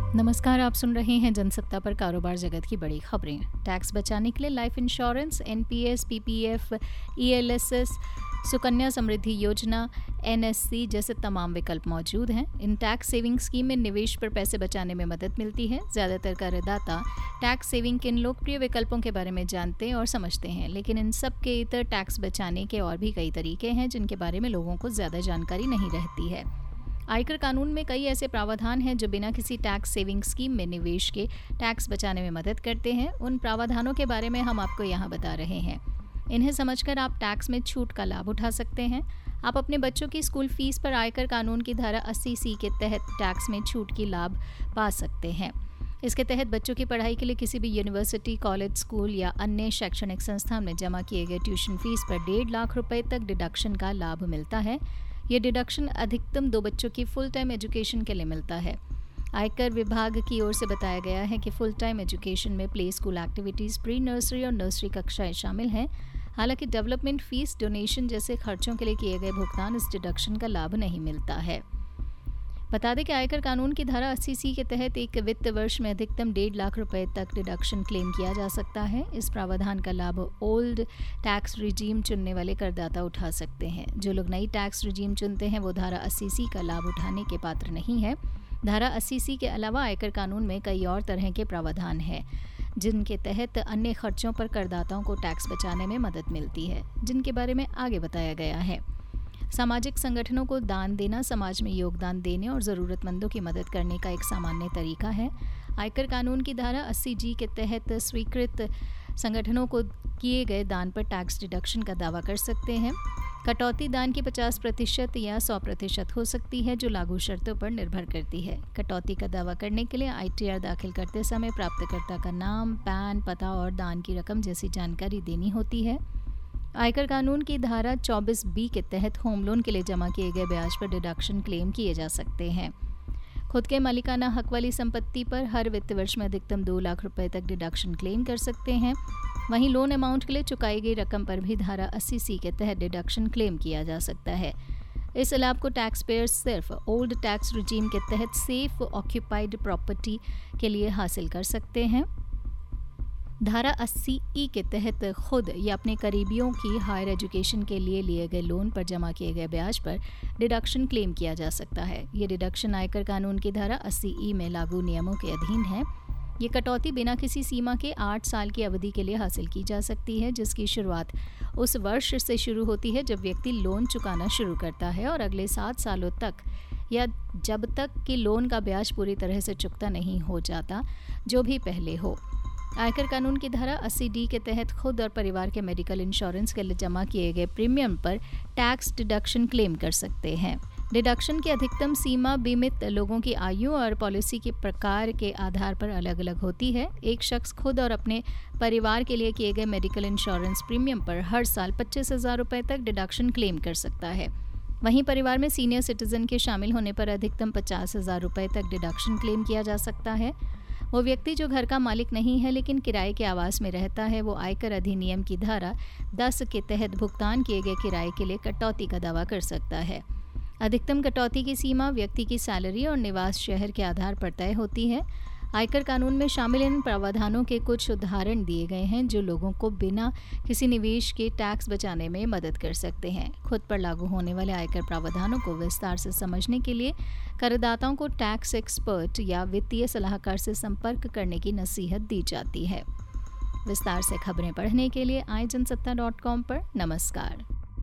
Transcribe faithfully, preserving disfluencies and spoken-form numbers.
नमस्कार, आप सुन रहे हैं जनसत्ता पर कारोबार जगत की बड़ी खबरें। टैक्स बचाने के लिए life insurance, NPS, PPF, ELSS, Sukanya Samriddhi Yojana, NSC जैसे तमाम विकल्प मौजूद हैं। इन टैक्स सेविंग स्कीम में निवेश पर पैसे बचाने में मदद मिलती है। ज़्यादातर करदाता टैक्स सेविंग के इन लोकप्रिय विकल्पों के बारे में जानते और समझते हैं, लेकिन इन सब के इतर टैक्स बचाने के और भी कई तरीके हैं जिनके बारे में लोगों को ज़्यादा जानकारी नहीं रहती है। आयकर कानून में कई ऐसे प्रावधान हैं जो बिना किसी टैक्स सेविंग स्कीम में निवेश के टैक्स बचाने में मदद करते हैं। उन प्रावधानों के बारे में हम आपको यहाँ बता रहे हैं। इन्हें समझकर आप टैक्स में छूट का लाभ उठा सकते हैं। आप अपने बच्चों की स्कूल फीस पर आयकर कानून की धारा अस्सी सी के तहत टैक्स में छूट की लाभ पा सकते हैं। इसके तहत बच्चों की पढ़ाई के लिए किसी भी यूनिवर्सिटी, कॉलेज, स्कूल या अन्य शैक्षणिक संस्थान में जमा किए गए ट्यूशन फीस पर डेढ़ लाख रुपए तक डिडक्शन का लाभ मिलता है। ये डिडक्शन अधिकतम दो बच्चों की फुल टाइम एजुकेशन के लिए मिलता है। आयकर विभाग की ओर से बताया गया है कि फुल टाइम एजुकेशन में play school activities, pre nursery और नर्सरी कक्षाएं शामिल हैं। हालांकि डेवलपमेंट फीस, डोनेशन जैसे खर्चों के लिए किए गए भुगतान इस डिडक्शन का लाभ नहीं मिलता है। बता दें कि आयकर कानून की धारा अस्सी सी के तहत एक वित्त वर्ष में अधिकतम डेढ़ लाख रुपए तक डिडक्शन क्लेम किया जा सकता है। इस प्रावधान का लाभ ओल्ड टैक्स रिजीम चुनने वाले करदाता उठा सकते हैं। जो लोग नई टैक्स रिजीम चुनते हैं वो धारा अस्सी सी का लाभ उठाने के पात्र नहीं है। धारा अस्सी सी के अलावा आयकर कानून में कई और तरह के प्रावधान हैं जिनके तहत अन्य खर्चों पर करदाताओं को टैक्स बचाने में मदद मिलती है, जिनके बारे में आगे बताया गया है। सामाजिक संगठनों को दान देना समाज में योगदान देने और ज़रूरतमंदों की मदद करने का एक सामान्य तरीका है। आयकर कानून की धारा अस्सी जी के तहत स्वीकृत संगठनों को किए गए दान पर टैक्स डिडक्शन का दावा कर सकते हैं। कटौती दान की पचास प्रतिशत या सौ प्रतिशत हो सकती है, जो लागू शर्तों पर निर्भर करती है। कटौती का दावा करने के लिए आईटीआर दाखिल करते समय प्राप्तकर्ता का नाम, पैन, पता और दान की रकम जैसी जानकारी देनी होती है। आयकर कानून की धारा चौबीस बी के तहत होम लोन के लिए जमा किए गए ब्याज पर डिडक्शन क्लेम किए जा सकते हैं। खुद के मालिकाना हक वाली संपत्ति पर हर वित्त वर्ष में अधिकतम दो लाख रुपए तक डिडक्शन क्लेम कर सकते हैं। वहीं लोन अमाउंट के लिए चुकाई गई रकम पर भी धारा अस्सी सी के तहत डिडक्शन क्लेम किया जा सकता है। इस लाभ को टैक्स पेयर्स सिर्फ ओल्ड टैक्स रिजीम के तहत सेफ ऑक्यूपाइड प्रॉपर्टी के लिए हासिल कर सकते हैं। धारा अस्सी ई के तहत खुद या अपने करीबियों की हायर एजुकेशन के लिए लिए गए लोन पर जमा किए गए ब्याज पर डिडक्शन क्लेम किया जा सकता है। ये डिडक्शन आयकर कानून की धारा अस्सी ई में लागू नियमों के अधीन है। ये कटौती बिना किसी सीमा के आठ साल की अवधि के लिए हासिल की जा सकती है, जिसकी शुरुआत उस वर्ष से शुरू होती है जब व्यक्ति लोन चुकाना शुरू करता है और अगले सात सालों तक या जब तक कि लोन का ब्याज पूरी तरह से चुकता नहीं हो जाता, जो भी पहले हो। आयकर कानून की धारा अस्सी डी के तहत खुद और परिवार के मेडिकल इंश्योरेंस के लिए जमा किए गए प्रीमियम पर टैक्स डिडक्शन क्लेम कर सकते हैं। डिडक्शन की अधिकतम सीमा बीमित लोगों की आयु और पॉलिसी के प्रकार के आधार पर अलग अलग होती है। एक शख्स खुद और अपने परिवार के लिए किए गए मेडिकल इंश्योरेंस प्रीमियम पर हर साल पच्चीस हजार रुपये तक डिडक्शन क्लेम कर सकता है। वहीं परिवार में सीनियर सिटीजन के शामिल होने पर अधिकतम पचास हजार रुपये तक डिडक्शन क्लेम किया जा सकता है। वो व्यक्ति जो घर का मालिक नहीं है लेकिन किराए के आवास में रहता है, वो आयकर अधिनियम की धारा दस के तहत भुगतान किए गए किराए के लिए कटौती का दावा कर सकता है। अधिकतम कटौती की सीमा व्यक्ति की सैलरी और निवास शहर के आधार पर तय होती है। आयकर कानून में शामिल इन प्रावधानों के कुछ उदाहरण दिए गए हैं जो लोगों को बिना किसी निवेश के टैक्स बचाने में मदद कर सकते हैं। खुद पर लागू होने वाले आयकर प्रावधानों को विस्तार से समझने के लिए करदाताओं को टैक्स एक्सपर्ट या वित्तीय सलाहकार से संपर्क करने की नसीहत दी जाती है। विस्तार से खबरें पढ़ने के लिए आए जनसत्ता डॉट कॉम पर नमस्कार।